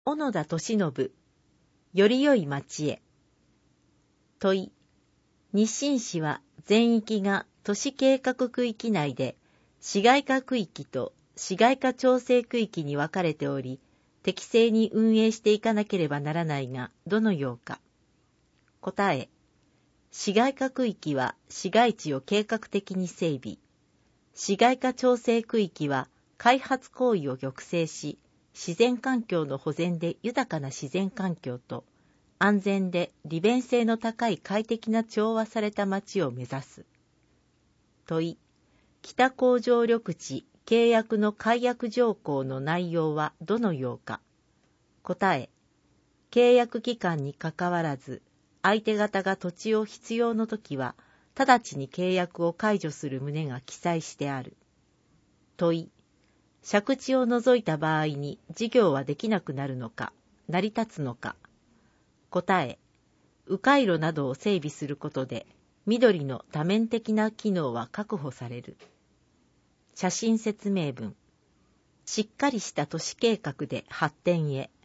小野田利信、より良い町へ。問い、日清市は全域が都市計画区域内で、市街化区域と市街化調整区域に分かれており、適正に運営していかなければならないが、どのようか。答え、市街化区域は市街地を計画的に整備。市街化調整区域は開発行為を抑制し、自然環境の保全で豊かな自然環境と、安全で利便性の高い快適な調和された町を目指す。問い、北工場緑地契約の解約条項の内容はどのようか。答え、契約期間にかかわらず、相手方が土地を必要のときは、直ちに契約を解除する旨が記載してある。問い、借地を除いた場合に事業はできなくなるのか、成り立つのか。答え、迂回路などを整備することで、緑の多面的な機能は確保される。写真説明文。しっかりした都市計画で発展へ。